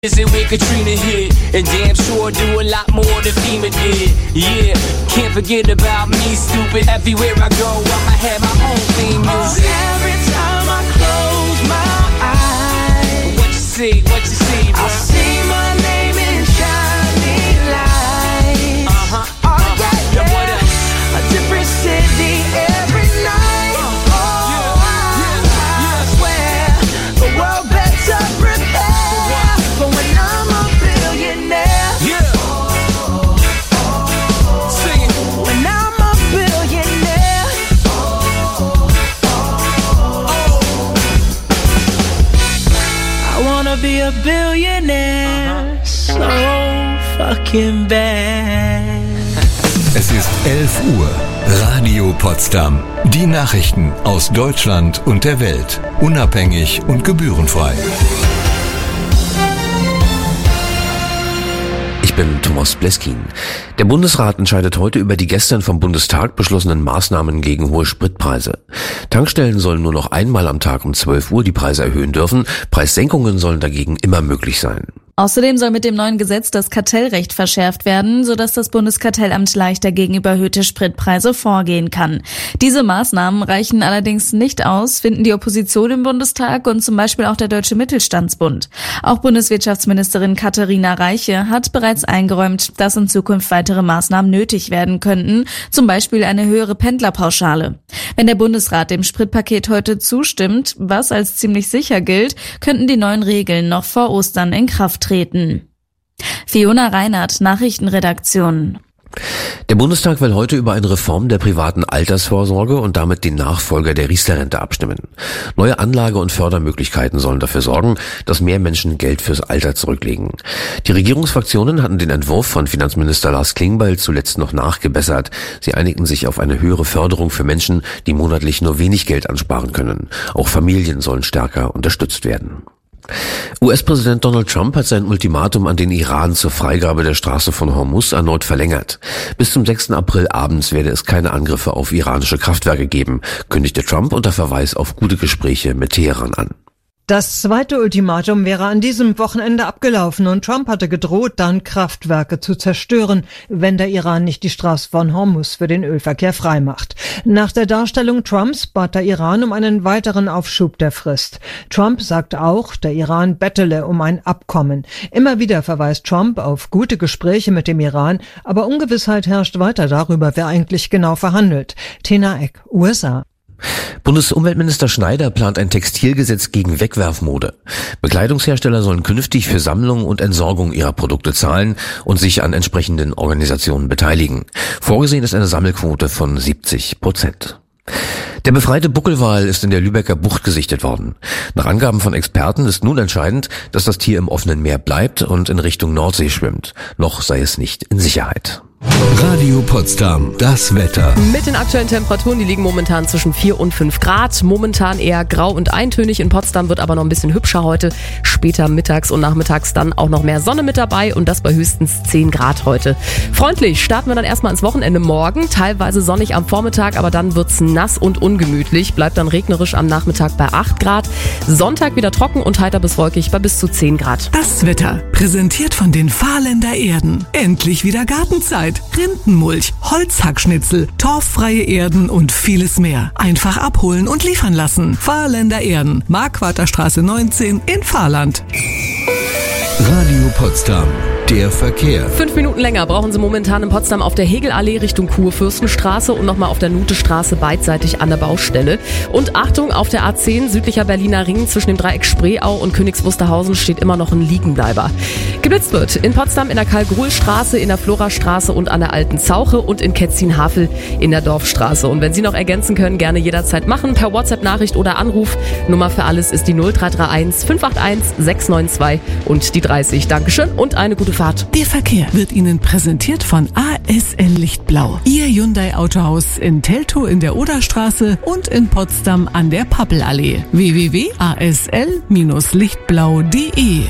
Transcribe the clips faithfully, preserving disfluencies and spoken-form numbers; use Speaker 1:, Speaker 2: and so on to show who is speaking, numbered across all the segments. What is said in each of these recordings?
Speaker 1: Is it where Katrina hit? And damn sure do a lot more than FEMA did. Yeah, can't forget about me, stupid. Everywhere I go, I'ma have my own theme music.
Speaker 2: Oh, every time I close my eyes,
Speaker 1: What you see, what you see, bro?
Speaker 2: I see my name in shining lights.
Speaker 1: Uh-huh,
Speaker 2: Oh,
Speaker 1: uh-huh.
Speaker 2: yeah,
Speaker 1: Now what
Speaker 2: yeah.
Speaker 1: else?
Speaker 2: A different city every night. Oh,
Speaker 1: yeah, yeah,
Speaker 2: I swear the world better prepare for when I'm a billionaire.
Speaker 1: Yeah. Sing it.
Speaker 2: When I'm a billionaire. I wanna be a billionaire so fucking bad.
Speaker 3: Es ist elf Uhr. Radio Potsdam. Die Nachrichten aus Deutschland und der Welt. Unabhängig und gebührenfrei.
Speaker 4: Ich bin Thomas Bleskin. Der Bundesrat entscheidet heute über die gestern vom Bundestag beschlossenen Maßnahmen gegen hohe Spritpreise. Tankstellen sollen nur noch einmal am Tag um zwölf Uhr die Preise erhöhen dürfen. Preissenkungen sollen dagegen immer möglich sein.
Speaker 5: Außerdem soll mit dem neuen Gesetz das Kartellrecht verschärft werden, sodass das Bundeskartellamt leichter gegen überhöhte Spritpreise vorgehen kann. Diese Maßnahmen reichen allerdings nicht aus, finden die Opposition im Bundestag und zum Beispiel auch der Deutsche Mittelstandsbund. Auch Bundeswirtschaftsministerin Katharina Reiche hat bereits eingeräumt, dass in Zukunft weitere Maßnahmen nötig werden könnten, zum Beispiel eine höhere Pendlerpauschale. Wenn der Bundesrat dem Spritpaket heute zustimmt, was als ziemlich sicher gilt, könnten die neuen Regeln noch vor Ostern in Kraft treten. Fiona Reinhardt, Nachrichtenredaktion.
Speaker 4: Der Bundestag will heute über eine Reform der privaten Altersvorsorge und damit den Nachfolger der Riester-Rente abstimmen. Neue Anlage- und Fördermöglichkeiten sollen dafür sorgen, dass mehr Menschen Geld fürs Alter zurücklegen. Die Regierungsfraktionen hatten den Entwurf von Finanzminister Lars Klingbeil zuletzt noch nachgebessert. Sie einigten sich auf eine höhere Förderung für Menschen, die monatlich nur wenig Geld ansparen können. Auch Familien sollen stärker unterstützt werden. U S-Präsident Donald Trump hat sein Ultimatum an den Iran zur Freigabe der Straße von Hormuz erneut verlängert. Bis zum sechsten April abends werde es keine Angriffe auf iranische Kraftwerke geben, kündigte Trump unter Verweis auf gute Gespräche mit Teheran an.
Speaker 6: Das zweite Ultimatum wäre an diesem Wochenende abgelaufen und Trump hatte gedroht, dann Kraftwerke zu zerstören, wenn der Iran nicht die Straße von Hormuz für den Ölverkehr freimacht. Nach der Darstellung Trumps bat der Iran um einen weiteren Aufschub der Frist. Trump sagt auch, der Iran bettele um ein Abkommen. Immer wieder verweist Trump auf gute Gespräche mit dem Iran, aber Ungewissheit herrscht weiter darüber, wer eigentlich genau verhandelt. Tina Eck, U S A.
Speaker 4: Bundesumweltminister Schneider plant ein Textilgesetz gegen Wegwerfmode. Bekleidungshersteller sollen künftig für Sammlung und Entsorgung ihrer Produkte zahlen und sich an entsprechenden Organisationen beteiligen. Vorgesehen ist eine Sammelquote von siebzig Prozent. Der befreite Buckelwal ist in der Lübecker Bucht gesichtet worden. Nach Angaben von Experten ist nun entscheidend, dass das Tier im offenen Meer bleibt und in Richtung Nordsee schwimmt. Noch sei es nicht in Sicherheit.
Speaker 3: Radio Potsdam, das Wetter.
Speaker 7: Mit den aktuellen Temperaturen, die liegen momentan zwischen vier und fünf Grad. Momentan eher grau und eintönig. In Potsdam wird aber noch ein bisschen hübscher heute. Später mittags und nachmittags dann auch noch mehr Sonne mit dabei und das bei höchstens zehn Grad heute. Freundlich starten wir dann erstmal ins Wochenende morgen. Teilweise sonnig am Vormittag, aber dann wird's nass und ungemütlich. Bleibt dann regnerisch am Nachmittag bei acht Grad. Sonntag wieder trocken und heiter bis wolkig bei bis zu zehn Grad.
Speaker 8: Das Wetter, präsentiert von den Fahrländer Erden. Endlich wieder Gartenzeit. Rindenmulch, Holzhackschnitzel, torffreie Erden und vieles mehr. Einfach abholen und liefern lassen. Fahrländer Erden, Marquarterstraße neunzehn in Fahrland.
Speaker 3: Radio Potsdam, der Verkehr.
Speaker 7: Fünf Minuten länger brauchen Sie momentan in Potsdam auf der Hegelallee Richtung Kurfürstenstraße und nochmal auf der Nutestraße beidseitig an der Baustelle. Und Achtung, auf der A zehn südlicher Berliner Ring zwischen dem Dreieck Spreeau und Königs Wusterhausen steht immer noch ein Liegenbleiber. Geblitzt wird in Potsdam in der Karl-Gruhl-Straße, in der Florastraße und an der Alten Zauche und in Ketzin-Havel in der Dorfstraße. Und wenn Sie noch ergänzen können, gerne jederzeit machen, per WhatsApp-Nachricht oder Anruf. Nummer für alles ist die null drei drei eins fünf acht eins sechs neun zwei und die dreißig. Dankeschön und eine gute Fahrt.
Speaker 8: Der Verkehr wird Ihnen präsentiert von A S L Lichtblau. Ihr Hyundai Autohaus in Teltow in der Oderstraße und in Potsdam an der Pappelallee. w w w punkt a s l bindestrich lichtblau punkt d e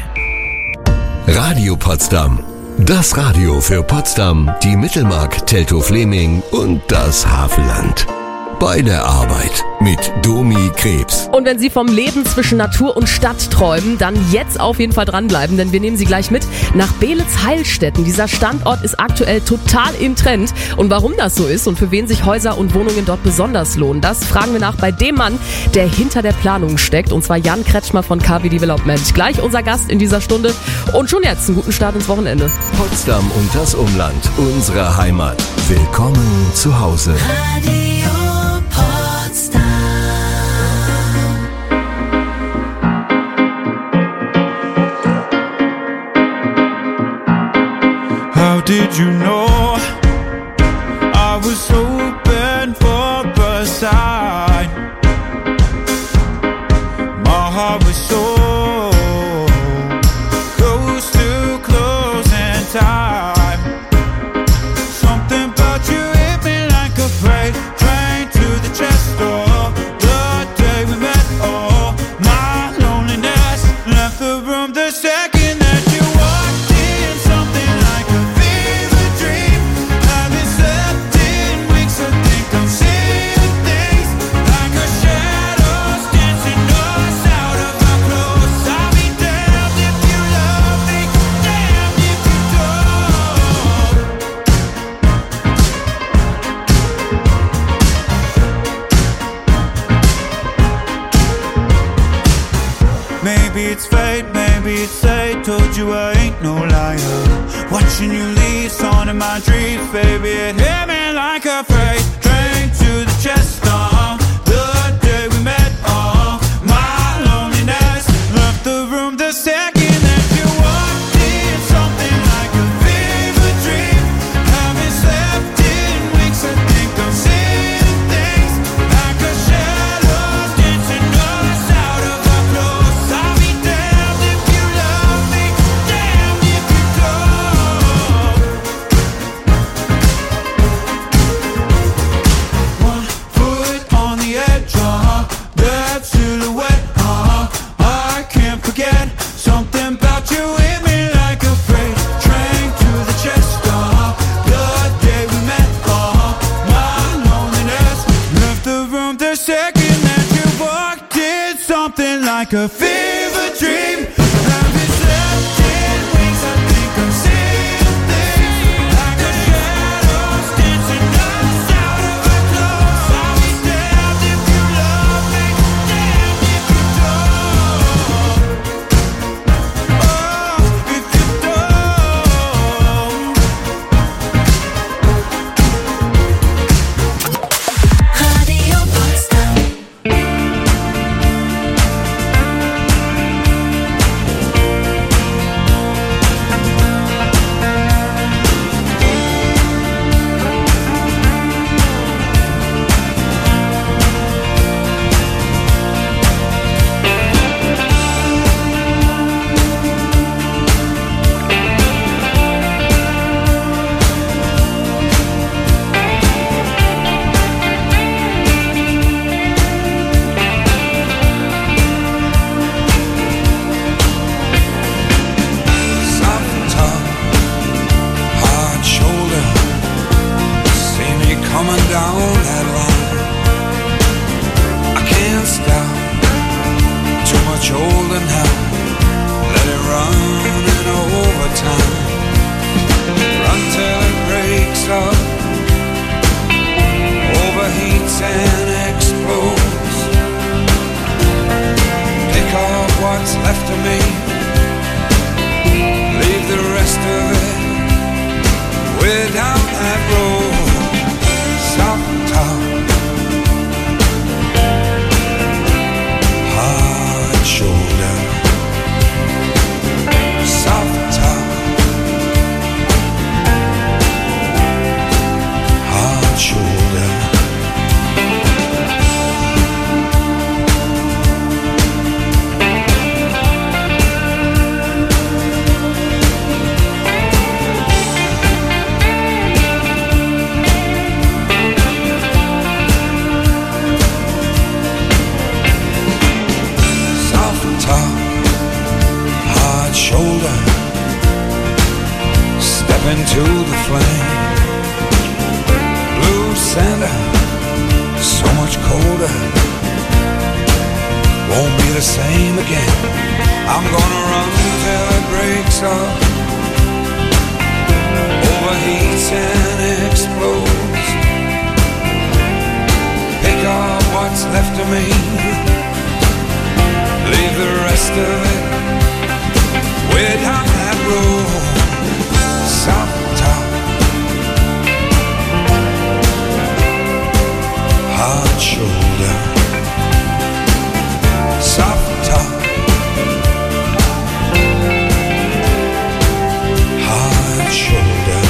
Speaker 3: Radio Potsdam. Das Radio für Potsdam, die Mittelmark, Teltow-Fleming und das Havelland. bei der Arbeit mit Domi Krebs.
Speaker 7: Und wenn Sie vom Leben zwischen Natur und Stadt träumen, dann jetzt auf jeden Fall dranbleiben, denn wir nehmen Sie gleich mit nach Beelitz-Heilstätten. Dieser Standort ist aktuell total im Trend. Und warum das so ist und für wen sich Häuser und Wohnungen dort besonders lohnen, das fragen wir nach bei dem Mann, der hinter der Planung steckt, und zwar Jan Kretschmer von K W Development. Gleich unser Gast in dieser Stunde und schon jetzt einen guten Start ins Wochenende.
Speaker 3: Potsdam und das Umland, unsere Heimat. Willkommen zu Hause.
Speaker 2: Radio Potsdam.
Speaker 9: How did you know I was hoping for a sign? My heart was so close to closing time. Something about you hit me like a freight train to the chest door. The day we met, oh, my loneliness left the room the second that you walked in. Something like a fever dream. Haven't slept in weeks. I think I'm seeing things like a shadows dancing us out of our clothes. I'll be damned if you love me, damned if you don't. Maybe it's fate, maybe it's fate. Told you I ain't no liar. Watching you leave, song in my dreams, baby. It hit me like a freight train to the chest. Uh, the day we met, uh, my loneliness left the room the second that you walked in. Something like a fever dream. Haven't slept in weeks. I think I'm seeing things like a shadow dancing us out of our clothes. I'll be damned if you love me, damned if you don't. One foot on the edge, uh-huh, that silhouette, uh-huh, I can't forget. Something about you hit me like a freight train to the chest, uh-huh, the day we met, uh-huh, my loneliness left the room the second that you walked in. Something like a fever dream. Haven't slept in weeks. I think I'm seeing things like a shadows dancing us out of our clothes. I'll be damned if you love me, damned if you don't. Oh, if you don't.
Speaker 2: Radio Potsdam.
Speaker 9: Soft tongue, hard shoulder. See me coming down that line. I can't stop. Too much holding now. Let it run in overtime. Run till it breaks up. Overheats and explodes. Pick up what's left of me. Leave the rest of it way down that road. Soft top, hard shoulder. Soft top, hard shoulder. into the flame. Blue Santa,
Speaker 10: so much colder. Won't be the same again. I'm gonna run till it breaks up, overheats and explodes. Pick up what's left of me, leave the rest of it way down that road. Soft top, hard shoulder. Soft top, hard shoulder.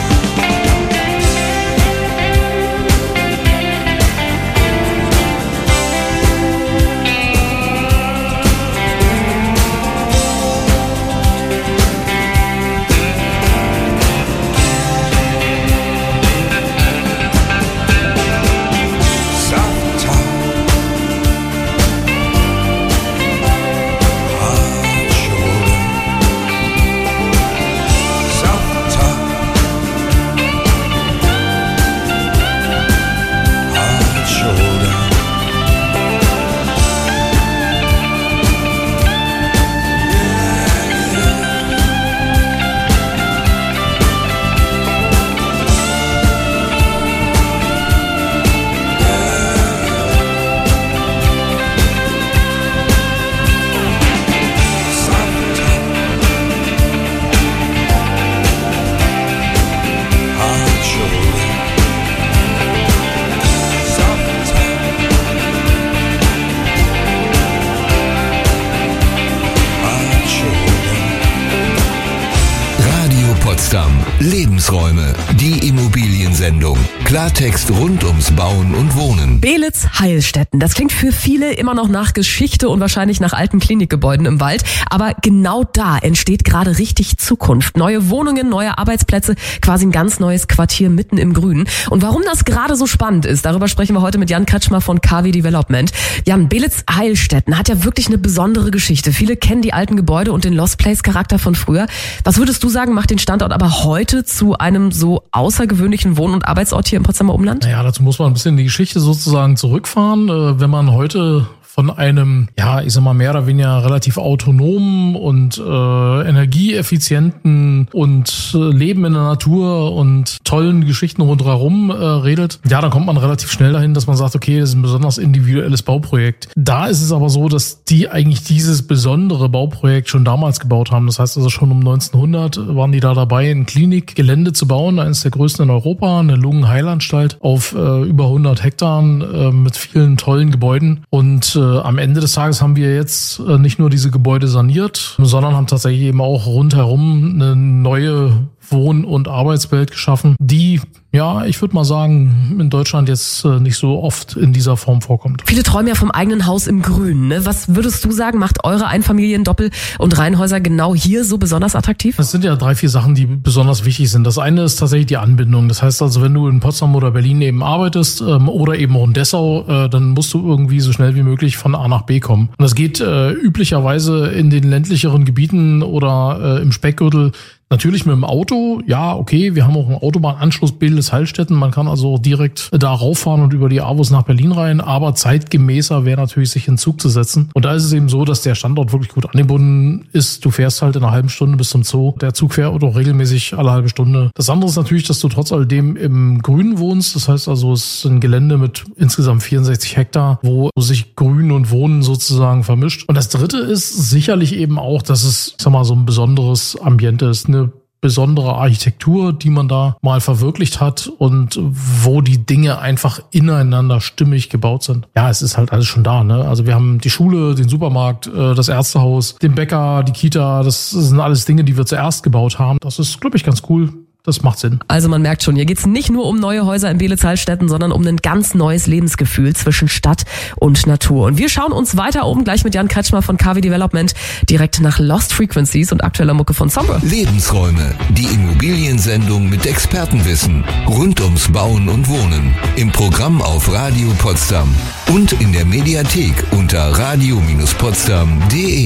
Speaker 3: Lebensräume, die Immobiliensendung. Klartext rund ums Bauen und Wohnen.
Speaker 7: Beelitz Heilstätten. Das klingt für viele immer noch nach Geschichte und wahrscheinlich nach alten Klinikgebäuden im Wald. Aber genau da entsteht gerade richtig Zukunft. Neue Wohnungen, neue Arbeitsplätze, quasi ein ganz neues Quartier mitten im Grünen. Und warum das gerade so spannend ist, darüber sprechen wir heute mit Jan Kretschmer von K W Development. Jan, Beelitz Heilstätten hat ja wirklich eine besondere Geschichte. Viele kennen die alten Gebäude und den Lost Place Charakter von früher. Was würdest du sagen, macht den Standort aber heute zu einem so außergewöhnlichen Wohn- und Arbeitsort hier im Potsdamer Umland?
Speaker 11: Naja, dazu muss man ein bisschen in die Geschichte sozusagen zurückfahren. Wenn man heute von einem, ja, ich sag mal, mehr oder weniger relativ autonomen und äh, energieeffizienten und äh, Leben in der Natur und tollen Geschichten rundherum äh, redet, ja, dann kommt man relativ schnell dahin, dass man sagt, okay, das ist ein besonders individuelles Bauprojekt. Da ist es aber so, dass die eigentlich dieses besondere Bauprojekt schon damals gebaut haben. Das heißt also schon um neunzehnhundert waren die da dabei, ein Klinikgelände zu bauen, eines der größten in Europa, eine Lungenheilanstalt auf äh, über hundert Hektar äh, mit vielen tollen Gebäuden. Und äh, am Ende des Tages haben wir jetzt äh, nicht nur diese Gebäude saniert, sondern haben tatsächlich eben auch rundherum eine neue Wohn- und Arbeitswelt geschaffen, die, ja, ich würde mal sagen, in Deutschland jetzt äh, nicht so oft in dieser Form vorkommt.
Speaker 7: Viele träumen ja vom eigenen Haus im Grünen, ne? Was würdest du sagen, macht eure Einfamilien-, Doppel- und Reihenhäuser genau hier so besonders attraktiv?
Speaker 11: Es sind ja drei, vier Sachen, die besonders wichtig sind. Das eine ist tatsächlich die Anbindung. Das heißt also, wenn du in Potsdam oder Berlin eben arbeitest ähm, oder eben auch in Dessau, äh, dann musst du irgendwie so schnell wie möglich von A nach B kommen. Und das geht äh, üblicherweise in den ländlicheren Gebieten oder äh, im Speckgürtel natürlich mit dem Auto, ja, okay, wir haben auch einen Autobahnanschluss Beelitz Heilstätten, man kann also direkt da rauffahren und über die A W O S nach Berlin rein, aber zeitgemäßer wäre natürlich, sich in den Zug zu setzen. Und da ist es eben so, dass der Standort wirklich gut angebunden ist. Du fährst halt in einer halben Stunde bis zum Zoo. Der Zug fährt auch regelmäßig alle halbe Stunde. Das andere ist natürlich, dass du trotz alledem im Grünen wohnst. Das heißt also, es ist ein Gelände mit insgesamt vierundsechzig Hektar, wo sich Grün und Wohnen sozusagen vermischt. Und das dritte ist sicherlich eben auch, dass es, ich sag mal, so ein besonderes Ambiente ist, eine besondere Architektur, die man da mal verwirklicht hat und wo die Dinge einfach ineinander stimmig gebaut sind. Ja, es ist halt alles schon da, ne? Also wir haben die Schule, den Supermarkt, das Ärztehaus, den Bäcker, die Kita, das sind alles Dinge, die wir zuerst gebaut haben. Das ist, glaube ich, ganz cool. Das macht Sinn.
Speaker 7: Also man merkt schon, hier geht's nicht nur um neue Häuser in Beelitz Heilstätten, sondern um ein ganz neues Lebensgefühl zwischen Stadt und Natur. Und wir schauen uns weiter um, gleich mit Jan Kretschmer von K W Development, direkt nach Lost Frequencies und aktueller Mucke von Sombra.
Speaker 3: Lebensräume, die Immobiliensendung mit Expertenwissen rund ums Bauen und Wohnen. Im Programm auf Radio Potsdam und in der Mediathek unter radio Bindestrich potsdam punkt de.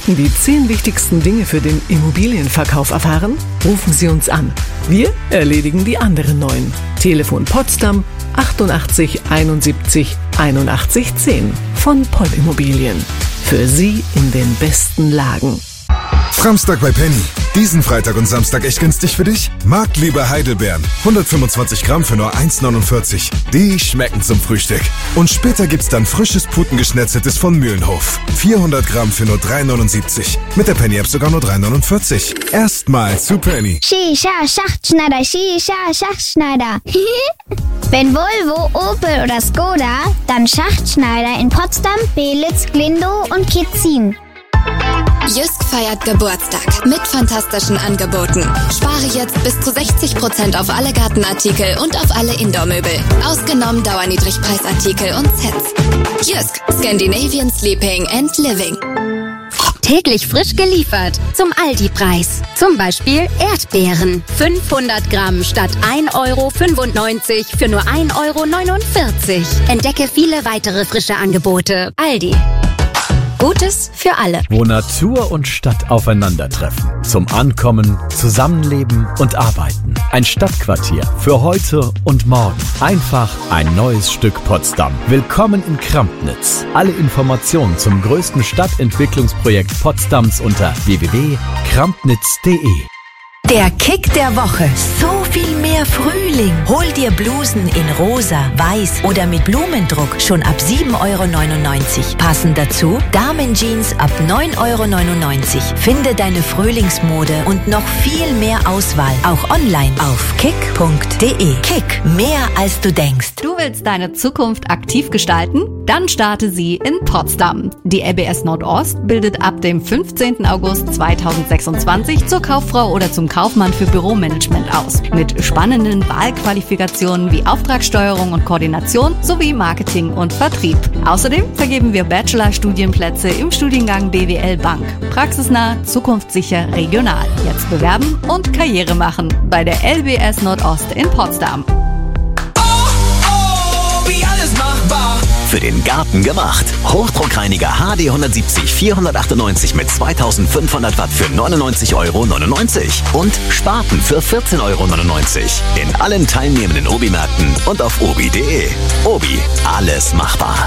Speaker 8: möchten die zehn wichtigsten Dinge für den Immobilienverkauf erfahren? Rufen Sie uns an. Wir erledigen die anderen neun. Telefon Potsdam achtundachtzig einundsiebzig einundachtzig zehn von Poll Immobilien. Für Sie in den besten Lagen.
Speaker 12: Samstag bei Penny. Diesen Freitag und Samstag echt günstig für dich? Marktliebe Heidelbeeren. hundertfünfundzwanzig Gramm für nur eins neunundvierzig. Die schmecken zum Frühstück. Und später gibt's dann frisches Putengeschnetzeltes von Mühlenhof. vierhundert Gramm für nur drei neunundsiebzig. Mit der Penny-App sogar nur drei neunundvierzig. Erstmal zu Penny.
Speaker 13: Shisha Schachtschneider, Shisha Schachtschneider. Wenn Volvo, Opel oder Skoda, dann Schachtschneider in Potsdam, Belitz, Glindow und Kitzin.
Speaker 14: Jysk feiert Geburtstag mit fantastischen Angeboten. Spare jetzt bis zu sechzig Prozent auf alle Gartenartikel und auf alle Indoor-Möbel. Ausgenommen Dauerniedrigpreisartikel und Sets. Jysk, Scandinavian Sleeping and Living.
Speaker 15: Täglich frisch geliefert zum Aldi-Preis. Zum Beispiel Erdbeeren. fünfhundert Gramm statt ein Euro fünfundneunzig für nur ein Euro neunundvierzig. Entdecke viele weitere frische Angebote. Aldi. Gutes für alle.
Speaker 16: Wo Natur und Stadt aufeinandertreffen. Zum Ankommen, Zusammenleben und Arbeiten. Ein Stadtquartier für heute und morgen. Einfach ein neues Stück Potsdam. Willkommen in Krampnitz. Alle Informationen zum größten Stadtentwicklungsprojekt Potsdams unter w w w punkt krampnitz punkt de.
Speaker 17: Der Kick der Woche. So viel mehr Frühling. Hol dir Blusen in rosa, weiß oder mit Blumendruck schon ab sieben Euro neunundneunzig. Passend dazu Damenjeans ab neun Euro neunundneunzig. Finde deine Frühlingsmode und noch viel mehr Auswahl auch online auf kick punkt de. Kick, mehr als du denkst.
Speaker 18: Du willst deine Zukunft aktiv gestalten? Dann starte sie in Potsdam. Die L B S Nordost bildet ab dem fünfzehnten August zweitausendsechsundzwanzig zur Kauffrau oder zum Kaufmann für Büromanagement aus. Mit spannenden Wahlqualifikationen wie Auftragssteuerung und Koordination sowie Marketing und Vertrieb. Außerdem vergeben wir Bachelor-Studienplätze im Studiengang B W L Bank. Praxisnah, zukunftssicher, regional. Jetzt bewerben und Karriere machen bei der L B S Nordost in Potsdam.
Speaker 19: Für den Garten gemacht. Hochdruckreiniger H D hundertsiebzig vierhundertachtundneunzig mit zweitausendfünfhundert Watt für neunundneunzig Euro neunundneunzig. Und Spaten für vierzehn Euro neunundneunzig. In allen teilnehmenden Obi-Märkten und auf obi punkt de. Obi, alles machbar.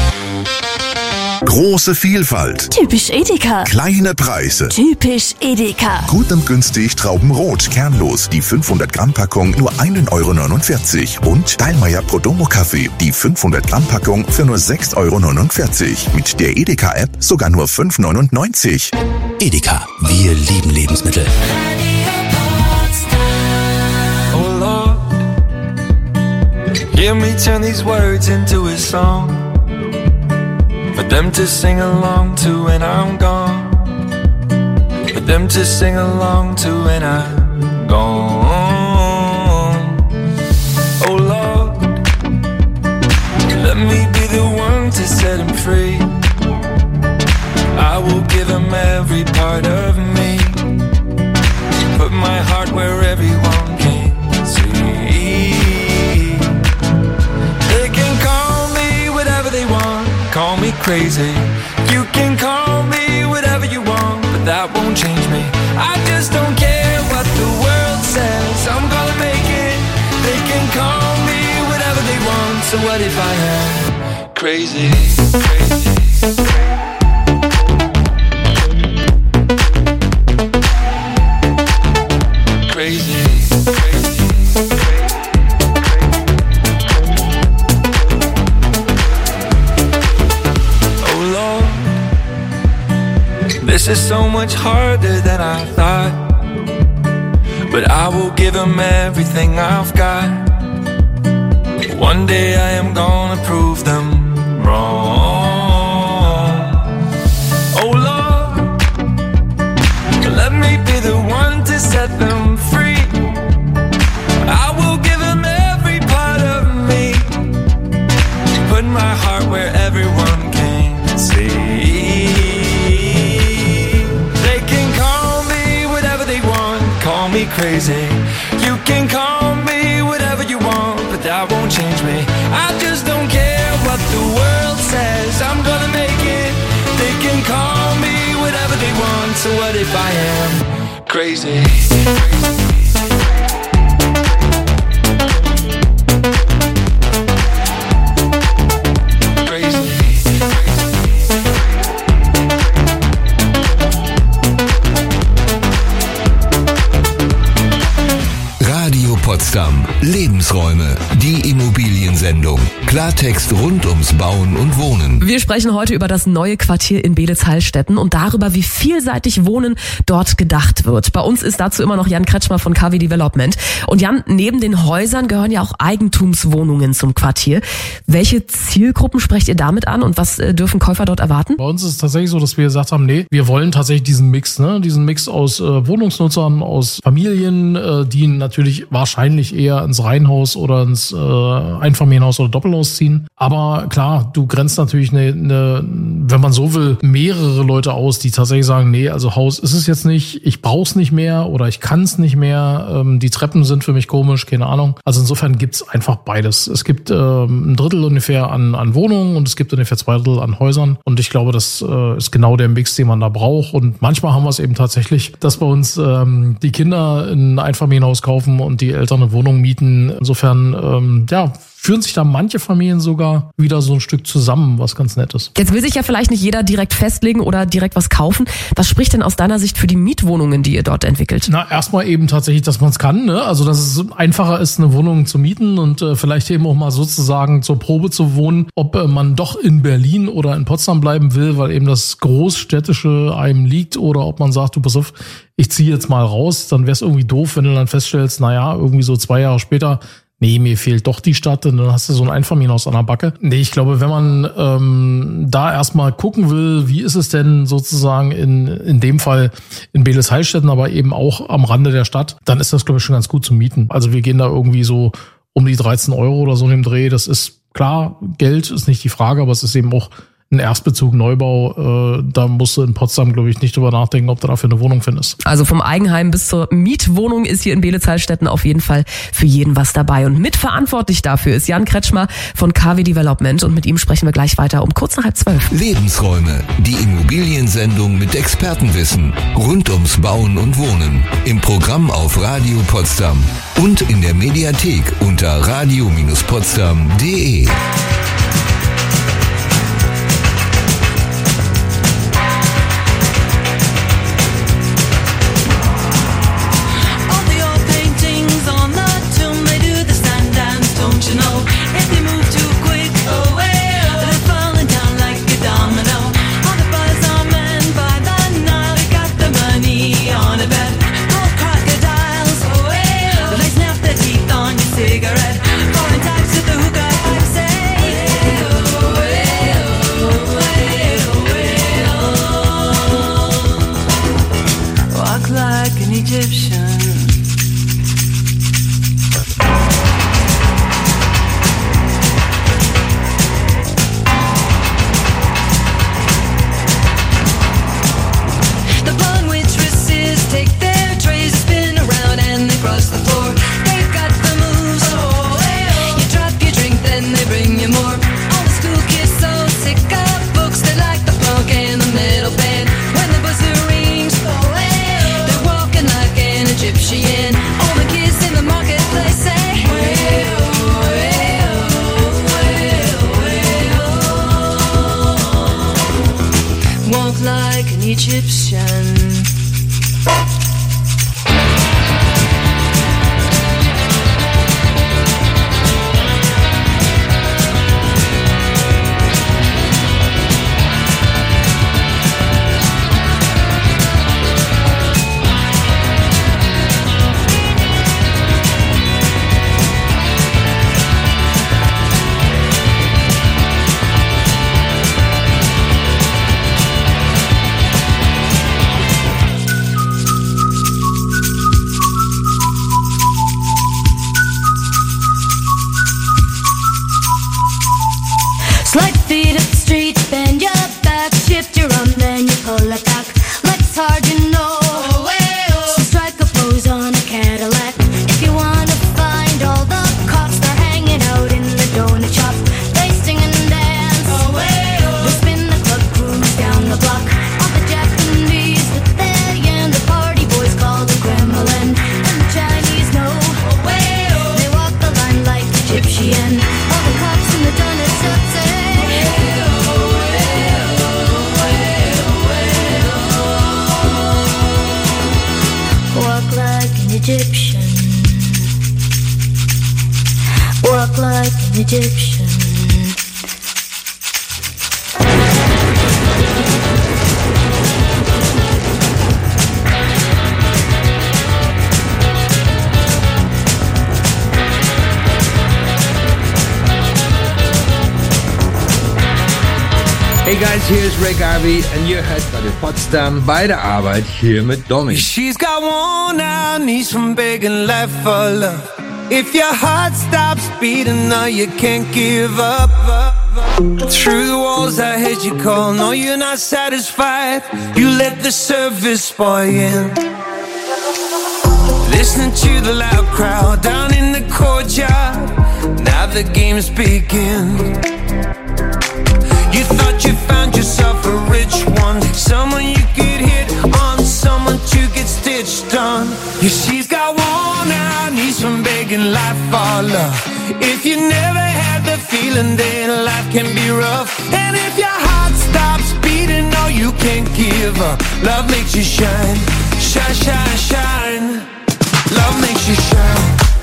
Speaker 20: Große Vielfalt.
Speaker 21: Typisch Edeka.
Speaker 20: Kleine Preise.
Speaker 21: Typisch Edeka.
Speaker 20: Gut und günstig Traubenrot, kernlos. Die fünfhundert Gramm Packung nur ein Euro neunundvierzig. Und Dallmayr Prodomo Kaffee. Die fünfhundert Gramm Packung für nur sechs Euro neunundvierzig. Mit der Edeka-App sogar nur fünf Euro neunundneunzig.
Speaker 19: Edeka. Wir lieben Lebensmittel.
Speaker 10: Oh Lord, hear me turn these words into a song. For them to sing along to when I'm gone. For them to sing along to when I'm gone. Oh Lord, let me be the one to set them free. I will give them every part of me. Put my heart where everyone can see. They can call me whatever they want. Call me crazy, you can call me whatever you want, but that won't change me. I just don't care what the world says, I'm gonna make it. They can call me whatever they want, so what if I am crazy, crazy, crazy, crazy. This is so much harder than I thought, but I will give them everything I've got. One day I am gonna prove them wrong. Oh Lord, let me be the one to set them free. I will give them every part of me. Put my heart where everyone can see. Call me crazy, you can call me whatever you want, but that won't change me. I just don't care what the world says, I'm gonna make it. They can call me whatever they if I am crazy.
Speaker 3: Potsdam. Lebensräume. Die Immobiliensendung. Klartext rund ums Bauen und Wohnen.
Speaker 7: Wir sprechen heute über das neue Quartier in Beelitz-Heilstätten und darüber, wie vielseitig Wohnen dort gedacht wird. Bei uns ist dazu immer noch Jan Kretschmer von K W Development. Und Jan, neben den Häusern gehören ja auch Eigentumswohnungen zum Quartier. Welche Zielgruppen sprecht ihr damit an und was äh, dürfen Käufer dort erwarten?
Speaker 11: Bei uns ist es tatsächlich so, dass wir gesagt haben, nee, wir wollen tatsächlich diesen Mix, ne, diesen Mix aus äh, Wohnungsnutzern, aus Familien, äh, die natürlich wahrscheinlich eher ins Reihenhaus oder ins äh, Einfamilienhaus oder Doppelhaus ziehen. Aber klar, du grenzt natürlich eine, eine, wenn man so will, mehrere Leute aus, die tatsächlich sagen, nee, also Haus ist es jetzt nicht, ich brauch's nicht mehr oder ich kann es nicht mehr, ähm, die Treppen sind für mich komisch, keine Ahnung. Also insofern gibt's einfach beides. Es gibt ähm, ein Drittel ungefähr an, an Wohnungen und es gibt ungefähr zwei Drittel an Häusern und ich glaube, das äh, ist genau der Mix, den man da braucht und manchmal haben wir es eben tatsächlich, dass bei uns ähm, die Kinder ein Einfamilienhaus kaufen und die Eltern eine Wohnung mieten. Insofern, ähm, ja, führen sich da manche Familien sogar wieder so ein Stück zusammen, was ganz nett ist.
Speaker 7: Jetzt will sich ja vielleicht nicht jeder direkt festlegen oder direkt was kaufen. Was spricht denn aus deiner Sicht für die Mietwohnungen, die ihr dort entwickelt?
Speaker 11: Na, erstmal eben tatsächlich, dass man es kann, ne? Also, dass es einfacher ist, eine Wohnung zu mieten und äh, vielleicht eben auch mal sozusagen zur Probe zu wohnen, ob äh, man doch in Berlin oder in Potsdam bleiben will, weil eben das Großstädtische einem liegt oder ob man sagt, du pass auf, ich ziehe jetzt mal raus, dann wäre es irgendwie doof, wenn du dann feststellst, naja, irgendwie so zwei Jahre später, nee, mir fehlt doch die Stadt und dann hast du so ein Einfamilienhaus an der Backe. Nee, ich glaube, wenn man ähm, da erstmal gucken will, wie ist es denn sozusagen in in dem Fall in Beelitz-Heilstätten, aber eben auch am Rande der Stadt, dann ist das, glaube ich, schon ganz gut zu mieten. Also wir gehen da irgendwie so um die dreizehn Euro oder so in dem Dreh. Das ist klar, Geld ist nicht die Frage, aber es ist eben auch ein Erstbezug Neubau, äh, da musst du in Potsdam, glaube ich, nicht drüber nachdenken, ob du dafür eine Wohnung findest.
Speaker 7: Also vom Eigenheim bis zur Mietwohnung ist hier in Beelitz-Heilstätten auf jeden Fall für jeden was dabei. Und mitverantwortlich dafür ist Jan Kretschmer von K W Development und mit ihm sprechen wir gleich weiter um kurz nach halb zwölf.
Speaker 3: Lebensräume, die Immobiliensendung mit Expertenwissen rund ums Bauen und Wohnen. Im Programm auf Radio Potsdam und in der Mediathek unter radio Potsdam punkt de.
Speaker 2: rock like an Egyptian.
Speaker 1: Hey guys, hier ist Ray Garvey und ihr hört bei der Potsdam bei der Arbeit hier mit Domi.
Speaker 2: She's got worn out knees from begging life for love. If your heart stops beating, no, you can't give up. Through the walls I heard you call, no, you're not satisfied. You let the surface spoil you. Listening to the loud crowd down in the courtyard. Now the games begin. You thought you found yourself a rich one, someone you could hit on, someone to get stitched on. Yeah, she's got worn out knees from begging life for love. If you never had the feeling, then life can be rough. And if your heart stops beating, no, you can't give up. Love makes you shine, shine, shine, shine. Love makes you shine.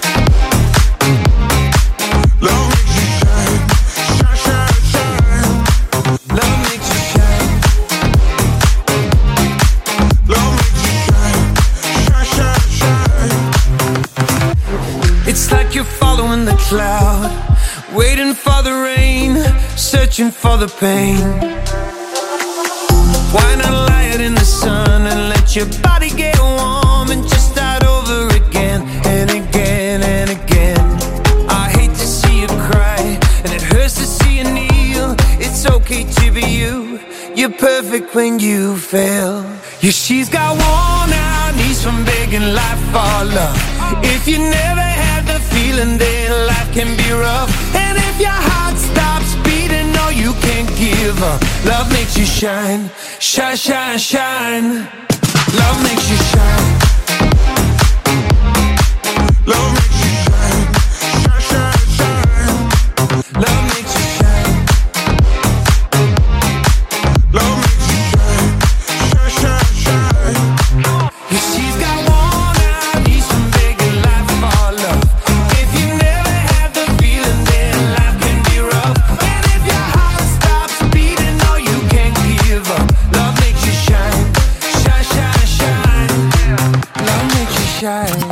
Speaker 2: Love makes you shine, shine, shine, shine. Love makes you shine. Love makes you shine, shine, shine, shine. It's like you're following the cloud, waiting for the rain, searching for the pain. Why not lie out in the sun and let your body get warm and just start over again and again and again. I hate to see you cry and it hurts to see you kneel. It's okay to be you, you're perfect when you fail. Yeah, she's got worn out knees from begging life for love. If you never had the feeling, then life can be rough. And if your heart stops beating, no, you can't give up. Love makes you shine, shine, shine, shine. Love makes you shine. Love makes you shine, shine, shine, shine. Love makes you shine. Love makes you shine, shine, shine, shine. Yeah, she's got worn out knees from begging life for love. If you never had the feeling, then life can be rough. And if your heart stops beating, no, you can't give up. Love makes you shine, shine, shine, shine. Love makes you shine.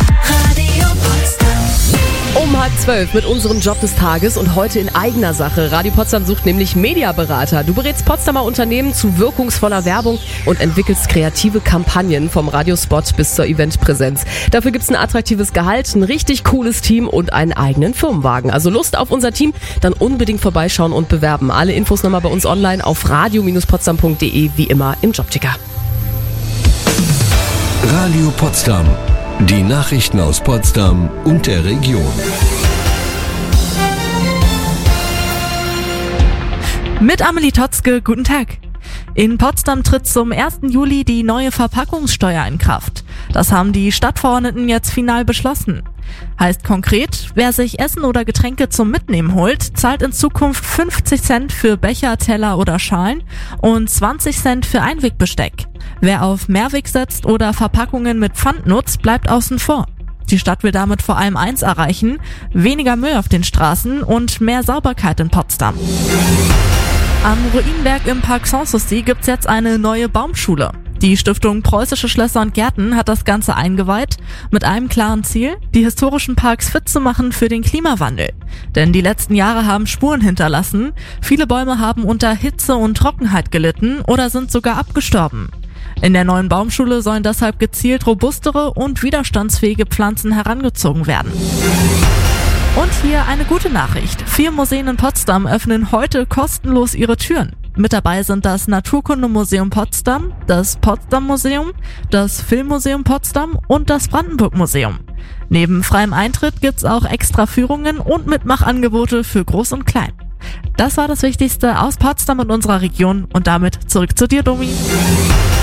Speaker 7: Um halb zwölf mit unserem Job des Tages und heute in eigener Sache. Radio Potsdam sucht nämlich Mediaberater. Du berätst Potsdamer Unternehmen zu wirkungsvoller Werbung und entwickelst kreative Kampagnen vom Radiospot bis zur Eventpräsenz. Dafür gibt's ein attraktives Gehalt, ein richtig cooles Team und einen eigenen Firmenwagen. Also Lust auf unser Team? Dann unbedingt vorbeischauen und bewerben. Alle Infos nochmal bei uns online auf radio potsdam punkt de, wie immer im Jobticker.
Speaker 3: Radio Potsdam. Die Nachrichten aus Potsdam und der Region.
Speaker 22: Mit Amelie Totzke, guten Tag. In Potsdam tritt zum ersten Juli die neue Verpackungssteuer in Kraft. Das haben die Stadtverordneten jetzt final beschlossen. Heißt konkret, wer sich Essen oder Getränke zum Mitnehmen holt, zahlt in Zukunft fünfzig Cent für Becher, Teller oder Schalen und zwanzig Cent für Einwegbesteck. Wer auf Mehrweg setzt oder Verpackungen mit Pfand nutzt, bleibt außen vor. Die Stadt will damit vor allem eins erreichen: weniger Müll auf den Straßen und mehr Sauberkeit in Potsdam. Am Ruinenberg im Park Sanssouci gibt's jetzt eine neue Baumschule. Die Stiftung Preußische Schlösser und Gärten hat das Ganze eingeweiht, mit einem klaren Ziel, die historischen Parks fit zu machen für den Klimawandel. Denn die letzten Jahre haben Spuren hinterlassen. Viele Bäume haben unter Hitze und Trockenheit gelitten oder sind sogar abgestorben. In der neuen Baumschule sollen deshalb gezielt robustere und widerstandsfähige Pflanzen herangezogen werden. Und hier eine gute Nachricht. Vier Museen in Potsdam öffnen heute kostenlos ihre Türen. Mit dabei sind das Naturkundemuseum Potsdam, das Potsdam Museum, das Filmmuseum Potsdam und das Brandenburg Museum. Neben freiem Eintritt gibt's auch extra Führungen und Mitmachangebote für Groß und Klein. Das war das Wichtigste aus Potsdam und unserer Region und damit zurück zu dir, Domi.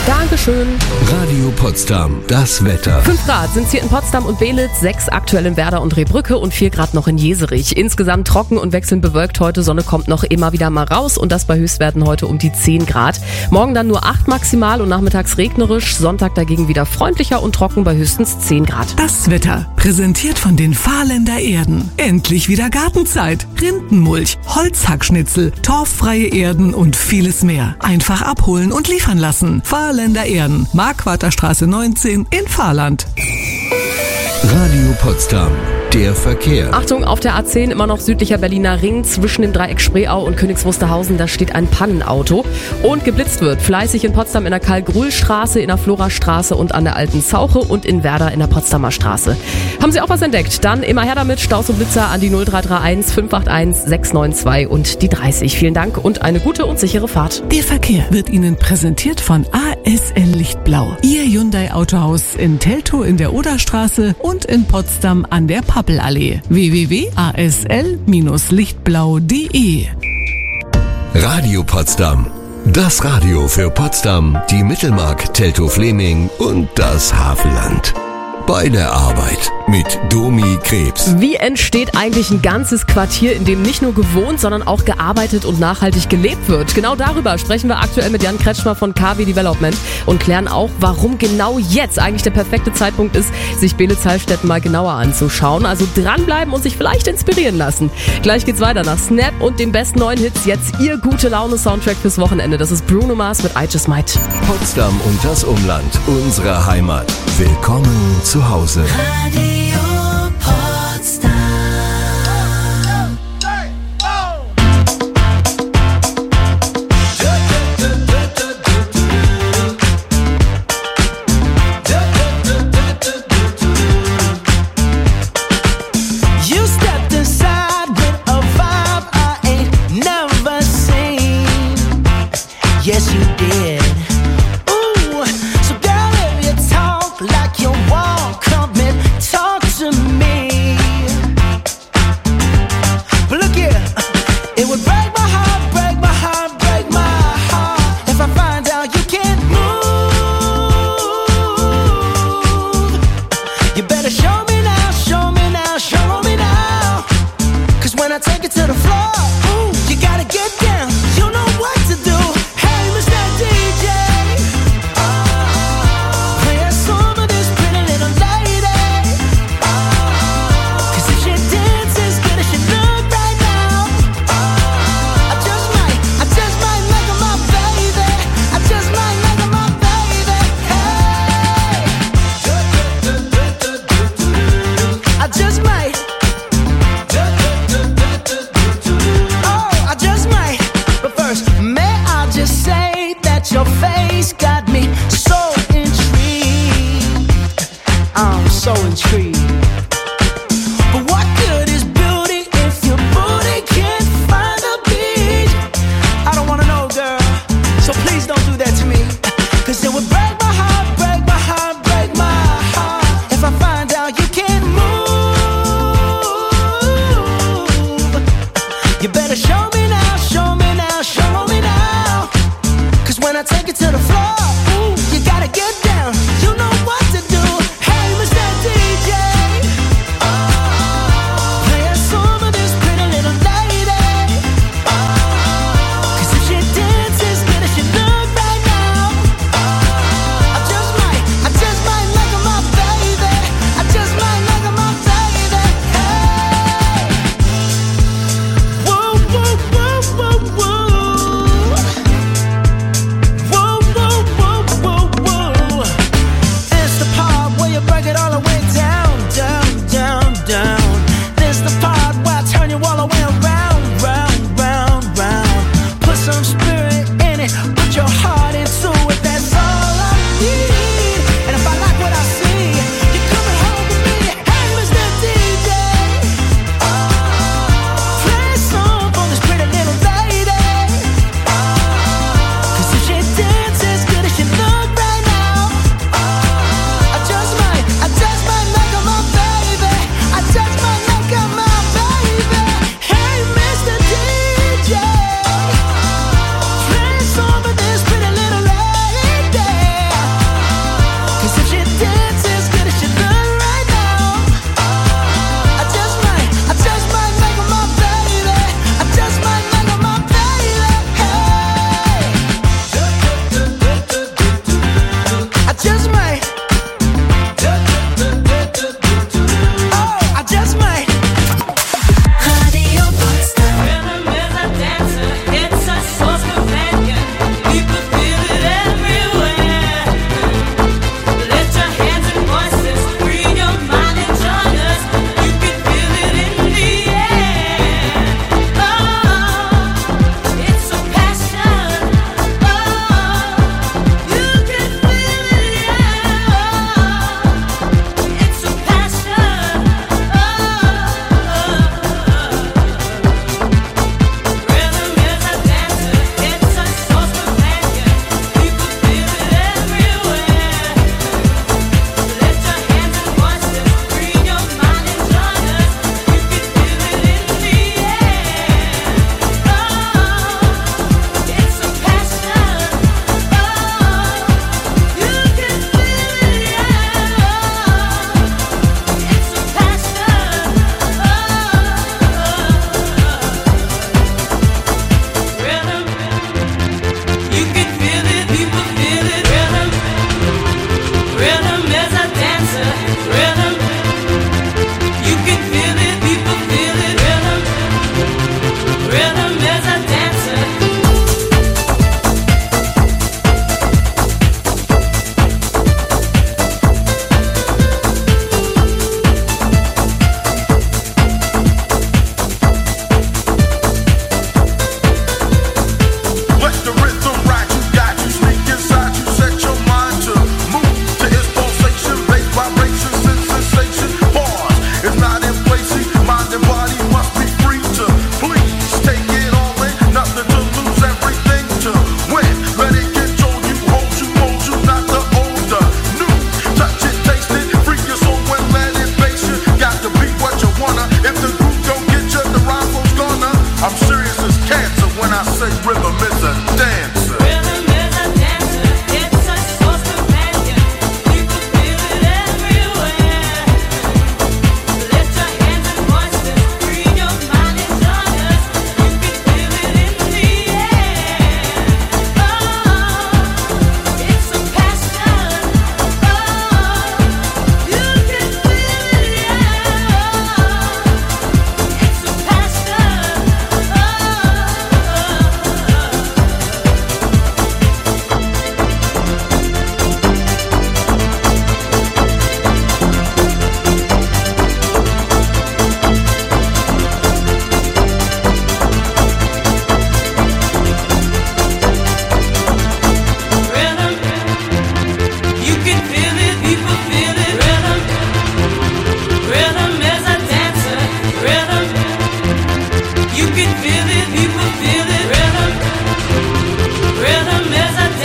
Speaker 7: Dankeschön.
Speaker 3: Radio Potsdam, das Wetter.
Speaker 7: fünf Grad sind es hier in Potsdam und Belitz, sechs aktuell in Werder und Rehbrücke und vier Grad noch in Jeserich. Insgesamt trocken und wechselnd bewölkt heute. Sonne kommt noch immer wieder mal raus und das bei Höchstwerten heute um die zehn Grad. Morgen dann nur acht maximal und nachmittags regnerisch. Sonntag dagegen wieder freundlicher und trocken bei höchstens zehn Grad.
Speaker 8: Das Wetter, präsentiert von den Fahrländer Erden. Endlich wieder Gartenzeit. Rindenmulch, Holzhackschnitzel, torffreie Erden und vieles mehr. Einfach abholen und liefern lassen. Fahrländer Erden, Markwarterstraße neunzehn in Fahrland.
Speaker 3: Radio Potsdam, der Verkehr.
Speaker 7: Achtung, auf der A zehn immer noch südlicher Berliner Ring zwischen dem Dreieck Spreeau und Königs Wusterhausen, da steht ein Pannenauto und geblitzt wird. Fleißig in Potsdam in der Karl-Gruhl-Straße, in der Florastraße und an der Alten Zauche und in Werder in der Potsdamer Straße. Haben Sie auch was entdeckt? Dann immer her damit, Staus und Blitzer an die null drei drei eins fünf acht eins sechs neun zwei und die dreißig. Vielen Dank und eine gute und sichere Fahrt.
Speaker 8: Der Verkehr wird Ihnen präsentiert von A S L Lichtblau. Ihr Hyundai Autohaus in Teltow in der Oderstraße und in Potsdam an der Pappelallee. w w w punkt a s l lichtblau punkt d e
Speaker 3: Radio Potsdam. Das Radio für Potsdam, die Mittelmark, Teltow-Fleming und das Havelland. Bei der Arbeit mit Domi Krebs.
Speaker 7: Wie entsteht eigentlich ein ganzes Quartier, in dem nicht nur gewohnt, sondern auch gearbeitet und nachhaltig gelebt wird? Genau darüber sprechen wir aktuell mit Jan Kretschmer von K W Development und klären auch, warum genau jetzt eigentlich der perfekte Zeitpunkt ist, sich Belitz-Heilstätten mal genauer anzuschauen. Also dranbleiben und sich vielleicht inspirieren lassen. Gleich geht's weiter nach Snap und den besten neuen Hits. Jetzt Ihr Gute-Laune-Soundtrack fürs Wochenende. Das ist Bruno Mars mit I Just Might.
Speaker 3: Potsdam und das Umland, unsere Heimat. Willkommen zu Hause.
Speaker 2: Radio Potsdam. You stepped inside with a vibe I ain't never seen. Yes, you did. Ooh, so girl, if you talk like you walk, come and talk to me. But look here, it would break my heart, break my heart, break my heart if I find out you can't move. You better show me now, show me now, show me now. Cause when I take it to the floor, ooh, you gotta get down, you know what to do. Hey, Mister D J, play a song of this pretty little lady. Cause if she dances good as she look right now, I just might, I just might make her my baby. I just might make her my baby. Hey, I just might. Oh, I just might. But first, may I just say that your face got me so intrigued. I'm so intrigued. But what good is beauty if your booty can't find the beach? I don't wanna know, girl, so please don't do that to me. Cause it would break my heart, break my heart, break my heart if I find out you can't move.
Speaker 5: corner. If the groove don't get you, the rival's gonna. I'm serious as cancer when I say rhythm is a dancer. Rhythm is a dancer, it's a source companion. People feel it everywhere. Lift your hands and voices, free your mind and join us. You can feel it in the air. Oh, it's a passion. Oh, you can feel it, yeah. It's a passion. You can feel it, people feel it. Rhythm, rhythm is a dancer. Rhythm, you can feel it, people feel it. Rhythm, rhythm is a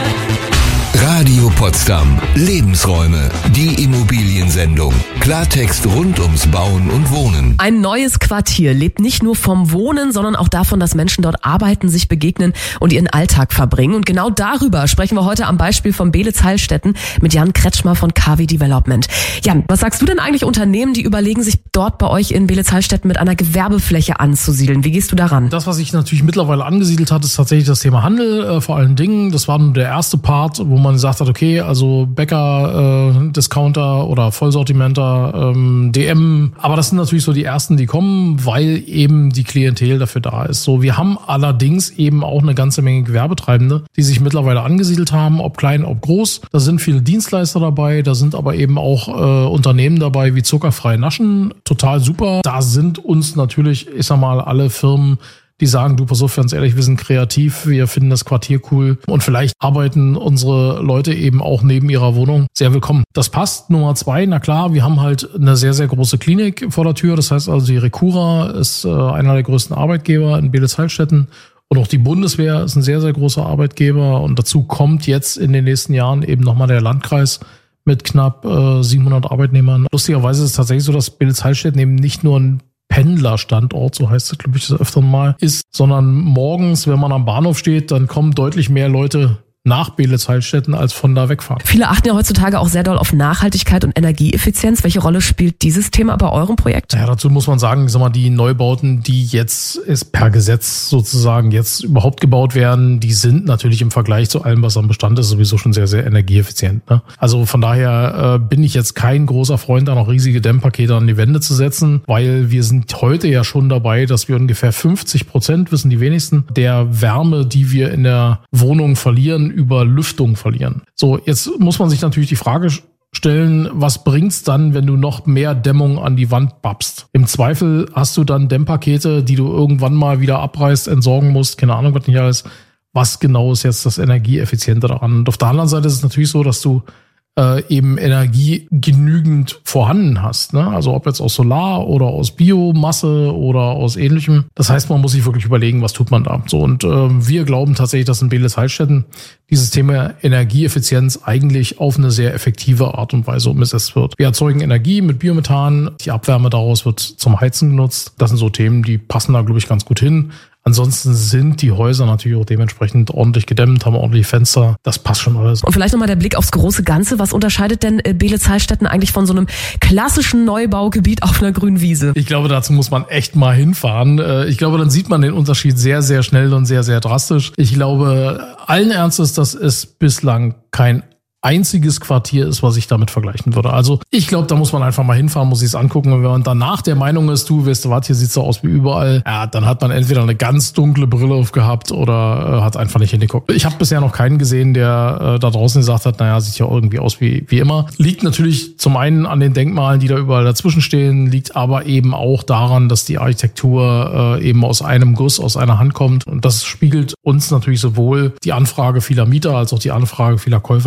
Speaker 5: dancer.
Speaker 3: Radio Potsdam. Lebensräume. Die Immobiliensendung. Klartext rund ums Bauen und Wohnen.
Speaker 7: Ein neues Quartier lebt nicht nur vom Wohnen, sondern auch davon, dass Menschen dort arbeiten, sich begegnen und ihren Alltag verbringen. Und genau darüber sprechen wir heute am Beispiel von Beelitz-Heilstätten mit Jan Kretschmer von K W Development. Jan, was sagst du denn eigentlich Unternehmen, die überlegen, sich dort bei euch in Beelitz-Heilstätten mit einer Gewerbefläche anzusiedeln? Wie gehst du daran?
Speaker 11: Das, was sich natürlich mittlerweile angesiedelt hat, ist tatsächlich das Thema Handel, äh, vor allen Dingen. Das war nur der erste Part, wo man gesagt hat, okay, also Bäcker, äh, Discounter oder Vollsortimenter, ähm, D M. Aber das sind natürlich so die ersten, die kommen, weil eben die Klientel dafür da ist. So, wir haben allerdings eben auch eine ganze Menge Gewerbetreibende, die sich mittlerweile angesiedelt haben, ob klein, ob groß. Da sind viele Dienstleister dabei, da sind aber eben auch äh, Unternehmen dabei wie Zuckerfrei Naschen. Total super. Da sind uns natürlich, ich sag mal, alle Firmen, die sagen, du, pass auf, ganz ehrlich, wir sind kreativ, wir finden das Quartier cool und vielleicht arbeiten unsere Leute eben auch neben ihrer Wohnung. Sehr willkommen. Das passt. Nummer zwei, na klar, wir haben halt eine sehr, sehr große Klinik vor der Tür. Das heißt also, die Recura ist äh, einer der größten Arbeitgeber in Beelitz-Heilstätten. Und auch die Bundeswehr ist ein sehr, sehr großer Arbeitgeber. Und dazu kommt jetzt in den nächsten Jahren eben nochmal der Landkreis mit knapp äh, siebenhundert Arbeitnehmern. Lustigerweise ist es tatsächlich so, dass Beelitz-Heilstätten eben nicht nur ein Pendlerstandort, so heißt es, glaube ich, das öfter mal ist, sondern morgens, wenn man am Bahnhof steht, dann kommen deutlich mehr Leute nach Beelitz-Heilstätten als von da wegfahren.
Speaker 7: Viele achten ja heutzutage auch sehr doll auf Nachhaltigkeit und Energieeffizienz. Welche Rolle spielt dieses Thema bei eurem Projekt?
Speaker 11: Ja, dazu muss man sagen, sag mal, die Neubauten, die jetzt ist per Gesetz sozusagen jetzt überhaupt gebaut werden, die sind natürlich im Vergleich zu allem, was am Bestand ist, sowieso schon sehr, sehr energieeffizient. Ne? Also von daher äh, bin ich jetzt kein großer Freund, da noch riesige Dämmpakete an die Wände zu setzen, weil wir sind heute ja schon dabei, dass wir ungefähr fünfzig Prozent, wissen die wenigsten, der Wärme, die wir in der Wohnung verlieren, über Lüftung verlieren. So, jetzt muss man sich natürlich die Frage stellen, was bringt's dann, wenn du noch mehr Dämmung an die Wand babst? Im Zweifel hast du dann Dämmpakete, die du irgendwann mal wieder abreißt, entsorgen musst, keine Ahnung, was nicht alles. Was genau ist jetzt das Energieeffiziente daran? Und auf der anderen Seite ist es natürlich so, dass du äh, eben Energie genügend vorhanden hast, ne? Also ob jetzt aus Solar oder aus Biomasse oder aus Ähnlichem. Das heißt, man muss sich wirklich überlegen, was tut man da. So, und äh, wir glauben tatsächlich, dass in Beelitz-Heilstätten dieses Thema Energieeffizienz eigentlich auf eine sehr effektive Art und Weise umgesetzt wird. Wir erzeugen Energie mit Biomethan, die Abwärme daraus wird zum Heizen genutzt. Das sind so Themen, die passen da, glaube ich, ganz gut hin. Ansonsten sind die Häuser natürlich auch dementsprechend ordentlich gedämmt, haben ordentliche Fenster. Das passt schon alles.
Speaker 7: Und vielleicht nochmal der Blick aufs große Ganze. Was unterscheidet denn Beelitz-Heilstätten eigentlich von so einem klassischen Neubaugebiet auf einer grünen Wiese?
Speaker 11: Ich glaube, dazu muss man echt mal hinfahren. Ich glaube, dann sieht man den Unterschied sehr, sehr schnell und sehr, sehr drastisch. Ich glaube, allen Ernstes, dass es bislang kein einziges Quartier ist, was ich damit vergleichen würde. Also ich glaube, da muss man einfach mal hinfahren, muss sich es angucken. Und wenn man danach der Meinung ist, du, weißt du was, hier sieht so aus wie überall, ja, dann hat man entweder eine ganz dunkle Brille aufgehabt oder äh, hat einfach nicht hingeguckt. Ich habe bisher noch keinen gesehen, der äh, da draußen gesagt hat, naja, sieht ja irgendwie aus wie wie immer. Liegt natürlich zum einen an den Denkmalen, die da überall dazwischen stehen, liegt aber eben auch daran, dass die Architektur äh, eben aus einem Guss, aus einer Hand kommt. Und das spiegelt uns natürlich sowohl die Anfrage vieler Mieter als auch die Anfrage vieler Käufer wider.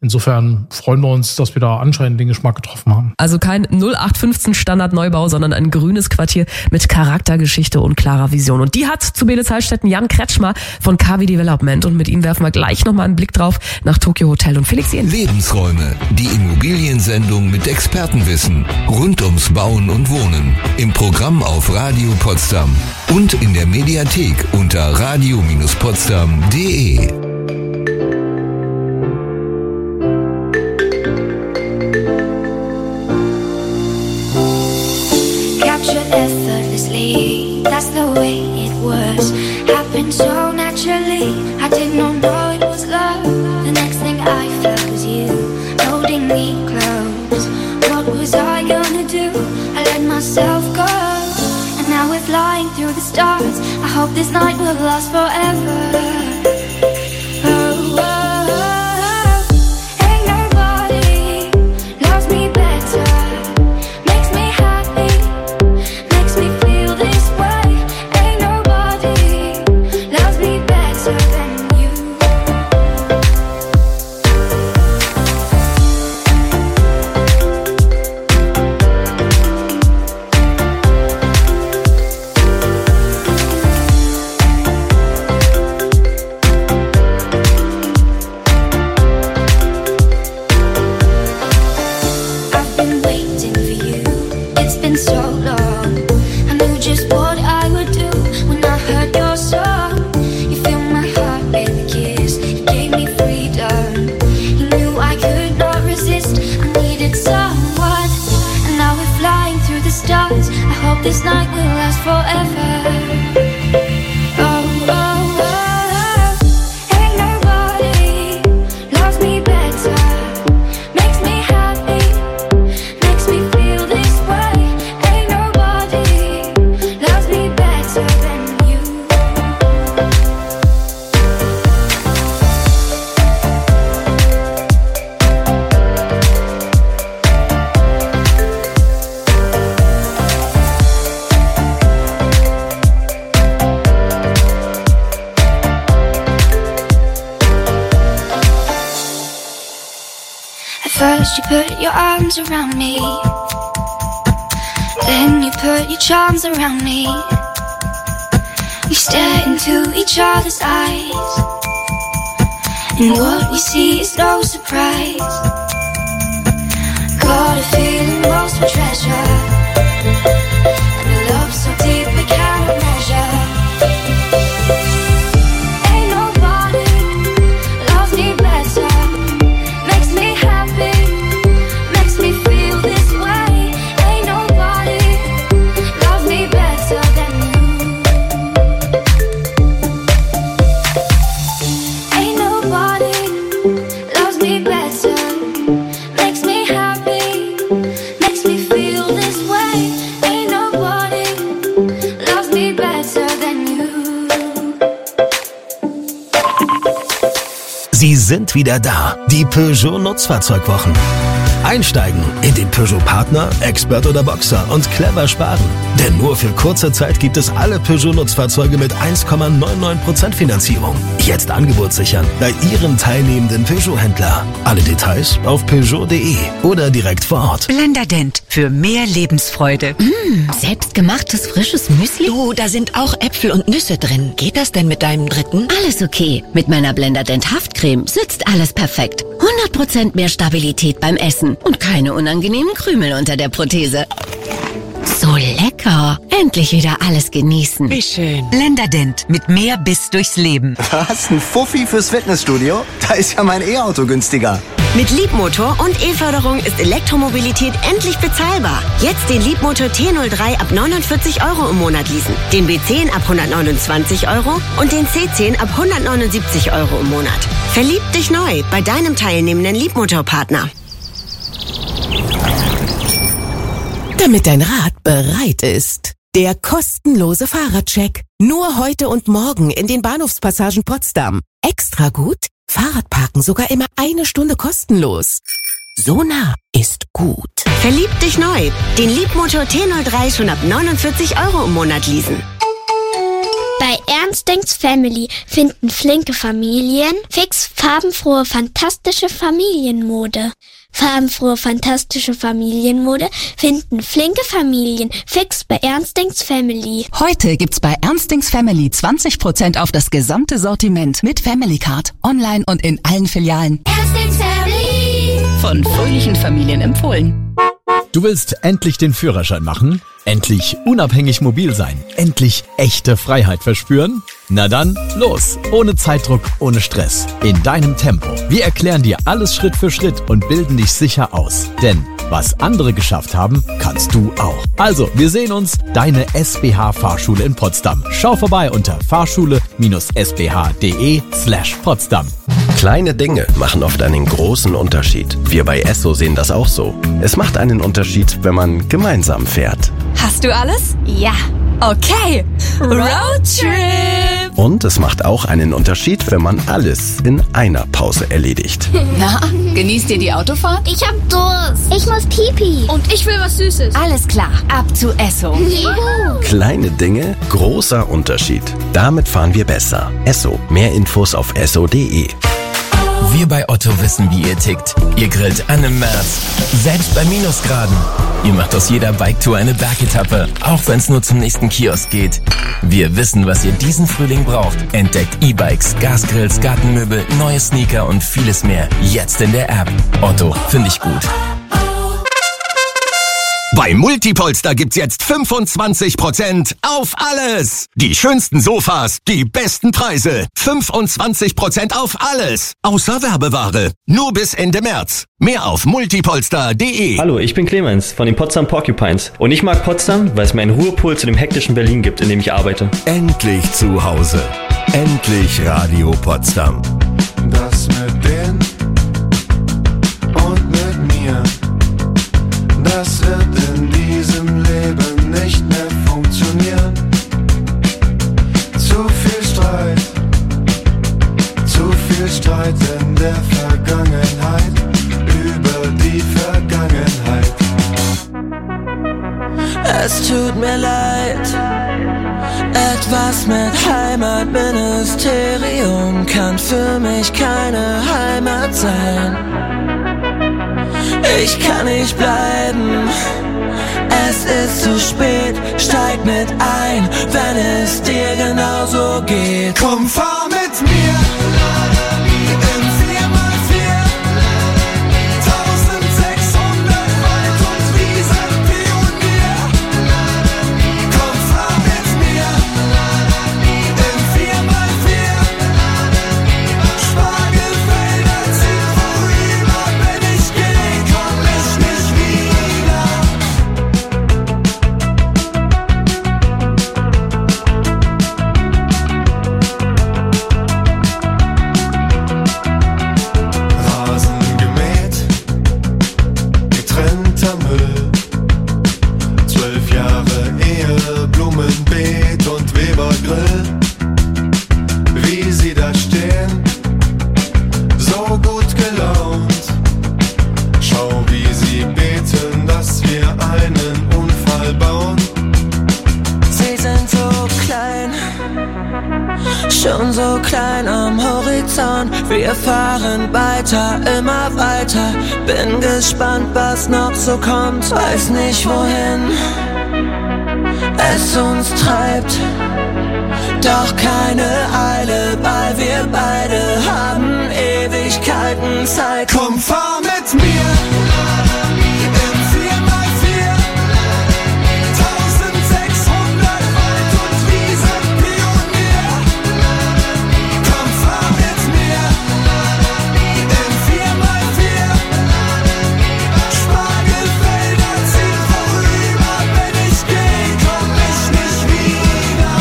Speaker 11: Insofern freuen wir uns, dass wir da anscheinend den Geschmack getroffen haben.
Speaker 7: Also kein null acht fünfzehn Standardneubau, sondern ein grünes Quartier mit Charaktergeschichte und klarer Vision. Und die hat zu Beelitz-Heilstätten Jan Kretschmer von K W Development. Und mit ihm werfen wir gleich nochmal einen Blick drauf nach Tokyo Hotel und Felix Jen.
Speaker 3: Lebensräume, die Immobiliensendung mit Expertenwissen rund ums Bauen und Wohnen. Im Programm auf Radio Potsdam und in der Mediathek unter radio Bindestrich potsdam punkt de.
Speaker 4: Captured effortlessly, that's the way it was. Happened so naturally, I did not know it was love. The next thing I felt was you, holding me close. What was I gonna do? I let myself go. And now we're flying through the stars. I hope this night will last forever. This night will last forever. Oh, oh, oh, ain't nobody loves me better. Makes me happy, makes me feel this way. Ain't nobody loves me better than you. First you put your arms around me, then you put your charms around me. We stare into each other's eyes, and what we see is no surprise. Got a feeling lost for treasure, and a love so deep we cannot measure.
Speaker 6: Sie sind wieder da, die Peugeot Nutzfahrzeugwochen. Einsteigen in den Peugeot Partner, Expert oder Boxer und clever sparen. Denn nur für kurze Zeit gibt es alle Peugeot Nutzfahrzeuge mit eins Komma neunundneunzig Prozent Finanzierung. Jetzt Angebot sichern bei Ihrem teilnehmenden Peugeot-Händler. Alle Details auf peugeot punkt de oder direkt vor Ort.
Speaker 23: Blenderdent für mehr Lebensfreude.
Speaker 24: Mmh, selbstgemachtes frisches Müsli?
Speaker 23: Du, da sind auch Äpfel und Nüsse drin. Geht das denn mit deinem dritten?
Speaker 24: Alles okay. Mit meiner Blenderdent Haftcreme sitzt alles perfekt. hundert Prozent mehr Stabilität beim Essen und keine unangenehmen Krümel unter der Prothese. So lecker. Endlich wieder alles genießen.
Speaker 23: Wie schön. Blenderdent mit mehr Biss durchs Leben.
Speaker 25: Was? Ein Fuffi fürs Fitnessstudio? Da ist ja mein E-Auto günstiger.
Speaker 26: Mit Leapmotor und E-Förderung ist Elektromobilität endlich bezahlbar. Jetzt den Leapmotor T null drei ab neunundvierzig Euro im Monat leasen, den B zehn ab hundertneunundzwanzig Euro und den C zehn ab hundertneunundsiebzig Euro im Monat. Verlieb dich neu bei deinem teilnehmenden Leapmotor-Partner.
Speaker 27: Damit dein Rad bereit ist. Der kostenlose Fahrradcheck. Nur heute und morgen in den Bahnhofspassagen Potsdam. Extra gut? Fahrradparken sogar immer eine Stunde kostenlos. So nah ist gut.
Speaker 26: Verlieb dich neu. Den Leapmotor T null drei schon ab neunundvierzig Euro im Monat leasen.
Speaker 13: Bei Bei Ernstings Family finden flinke Familien fix farbenfrohe, fantastische Familienmode. Farbenfrohe, fantastische Familienmode finden flinke Familien fix bei Ernstings Family.
Speaker 9: Heute gibt's bei Ernstings Family zwanzig Prozent auf das gesamte Sortiment mit Family Card, online und in allen Filialen.
Speaker 13: Ernstings Family.
Speaker 9: Von fröhlichen Familien empfohlen.
Speaker 12: Du willst endlich den Führerschein machen? Endlich unabhängig mobil sein? Endlich echte Freiheit verspüren? Na dann, los! Ohne Zeitdruck, ohne Stress. In deinem Tempo. Wir erklären dir alles Schritt für Schritt und bilden dich sicher aus. Denn was andere geschafft haben, kannst du auch. Also, wir sehen uns, deine S B H-Fahrschule in Potsdam. Schau vorbei unter fahrschule-sbh.de slash Potsdam.
Speaker 14: Kleine Dinge machen oft einen großen Unterschied. Wir bei Esso sehen das auch so. Es macht einen Unterschied, wenn man gemeinsam fährt.
Speaker 21: Hast du alles? Ja. Okay. Roadtrip.
Speaker 14: Und es macht auch einen Unterschied, wenn man alles in einer Pause erledigt.
Speaker 21: Na, genießt ihr die Autofahrt?
Speaker 13: Ich hab Durst. Ich muss pipi.
Speaker 21: Und ich will was Süßes. Alles klar, ab zu Esso.
Speaker 13: Juhu.
Speaker 14: Kleine Dinge, großer Unterschied. Damit fahren wir besser. Esso. Mehr Infos auf esso punkt de.
Speaker 15: Wir bei Otto wissen, wie ihr tickt. Ihr grillt an im März, selbst bei Minusgraden. Ihr macht aus jeder Biketour eine Bergetappe, auch wenn es nur zum nächsten Kiosk geht. Wir wissen, was ihr diesen Frühling braucht. Entdeckt E-Bikes, Gasgrills, Gartenmöbel, neue Sneaker und vieles mehr. Jetzt in der App. Otto, finde ich gut.
Speaker 16: Bei Multipolster gibt's jetzt fünfundzwanzig Prozent auf alles. Die schönsten Sofas, die besten Preise. fünfundzwanzig Prozent auf alles. Außer Werbeware. Nur bis Ende März. Mehr auf multipolster punkt de.
Speaker 17: Hallo, ich bin Clemens von den Potsdam Porcupines. Und ich mag Potsdam, weil es mir einen Ruhepol zu dem hektischen Berlin gibt, in dem ich arbeite.
Speaker 14: Endlich zu Hause. Endlich Radio Potsdam.
Speaker 5: Das mit denen und mit mir, das wird in diesem Leben nicht mehr funktionieren. Zu viel Streit, zu viel Streit in der Vergangenheit, über die Vergangenheit.
Speaker 2: Es tut mir leid, etwas mit Heimatministerium kann für mich keine Heimat sein. Ich kann nicht bleiben, es ist zu spät, steig mit ein, wenn es dir genauso geht.
Speaker 5: Komm, fahr mit mir in vier mal vier, eintausendsechshundert Wald und Wiesen Pionier. Komm, fahr mit mir in vier mal vier, Spargelfelder ziehen vorüber, wenn ich geh, komm ich nicht wieder. Rasen gemäht, getrennter Müll, zwölf Jahre Ehe, Blumenbeet und Webergrill. Wie sie da stehen, so gut gelaunt. Schau, wie sie beten, dass wir einen Unfall bauen.
Speaker 2: Sie sind so klein, schon so klein am Horizont. Wir fahren weiter, immer weiter. Bin gespannt, was noch so kommt. Weiß nicht, wohin es uns treibt. Doch keine Eile, weil wir beide haben Ewigkeiten Zeit.
Speaker 5: Komm, fahr mit mir in vier mal vier, eintausendsechshundert Wald und Wiesen Pionier. Komm, fahr mit mir in vier mal vier, Spargelfelder ziehen vorüber, wenn ich geh, komm ich nicht wieder.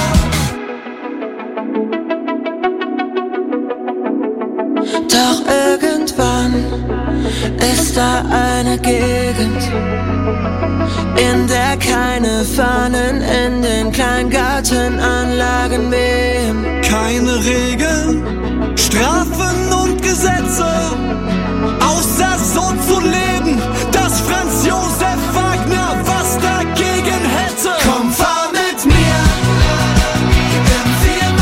Speaker 2: Doch irgendwann ist da eine Gegend, in der keine Fahnen in den Kleingartenanlagen wehen.
Speaker 5: Keine Regeln, Strafen und Gesetze, außer so zu leben, dass Franz Josef Wagner was dagegen hätte. Komm, fahr mit mir in vier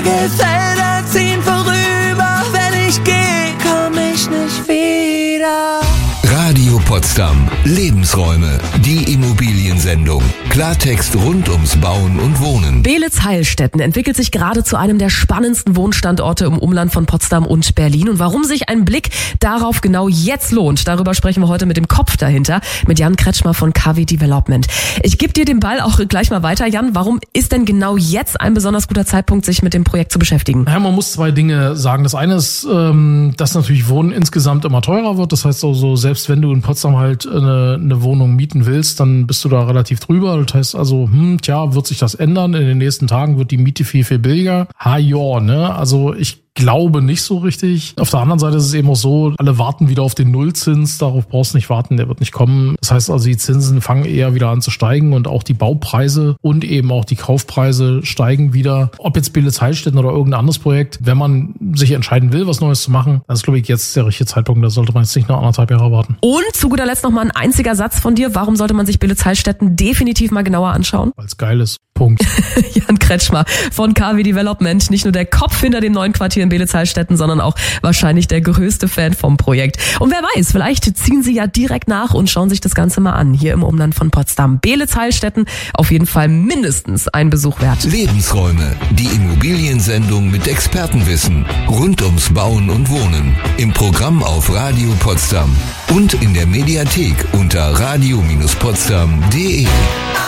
Speaker 2: Felder ziehen vorüber, wenn ich gehe, komm ich nicht wieder.
Speaker 3: Radio Potsdam. Lebensräume. Die Immobiliensendung. Klartext rund ums Bauen und Wohnen.
Speaker 7: Beelitz-Heilstätten entwickelt sich gerade zu einem der spannendsten Wohnstandorte im Umland von Potsdam und Berlin. Und warum sich ein Blick darauf genau jetzt lohnt, darüber sprechen wir heute mit dem Kopf dahinter, mit Jan Kretschmer von K W Development. Ich gebe dir den Ball auch gleich mal weiter. Jan, warum ist denn genau jetzt ein besonders guter Zeitpunkt, sich mit dem Projekt zu beschäftigen?
Speaker 11: Ja, man muss zwei Dinge sagen. Das eine ist, ähm, dass natürlich Wohnen insgesamt immer teurer wird. Das heißt also, selbst wenn du in Potsdam halt eine, eine Wohnung mieten willst, dann bist du da relativ drüber. Das heißt also, hm, tja, wird sich das ändern? In den nächsten Tagen wird die Miete viel, viel billiger. Ha, ja, ne? Also ich glaube nicht so richtig. Auf der anderen Seite ist es eben auch so, alle warten wieder auf den Nullzins. Darauf brauchst du nicht warten, der wird nicht kommen. Das heißt also, die Zinsen fangen eher wieder an zu steigen und auch die Baupreise und eben auch die Kaufpreise steigen wieder. Ob jetzt Beelitz-Heilstätten oder irgendein anderes Projekt, wenn man sich entscheiden will, was Neues zu machen, dann ist, glaube ich, jetzt der richtige Zeitpunkt. Da sollte man jetzt nicht noch anderthalb Jahre warten.
Speaker 7: Und zu guter Letzt noch mal ein einziger Satz von dir. Warum sollte man sich Beelitz-Heilstätten definitiv mal genauer anschauen?
Speaker 11: Weil es geil ist. Punkt.
Speaker 7: Jan Kretschmer von K W Development. Nicht nur der Kopf hinter dem neuen Quartier in Beelitz-Heilstätten, sondern auch wahrscheinlich der größte Fan vom Projekt. Und wer weiß, vielleicht ziehen sie ja direkt nach und schauen sich das Ganze mal an, hier im Umland von Potsdam. Beelitz-Heilstätten, auf jeden Fall mindestens ein Besuch wert.
Speaker 3: Lebensräume, die Immobiliensendung mit Expertenwissen rund ums Bauen und Wohnen. Im Programm auf Radio Potsdam und in der Mediathek unter radio Bindestrich potsdam punkt de.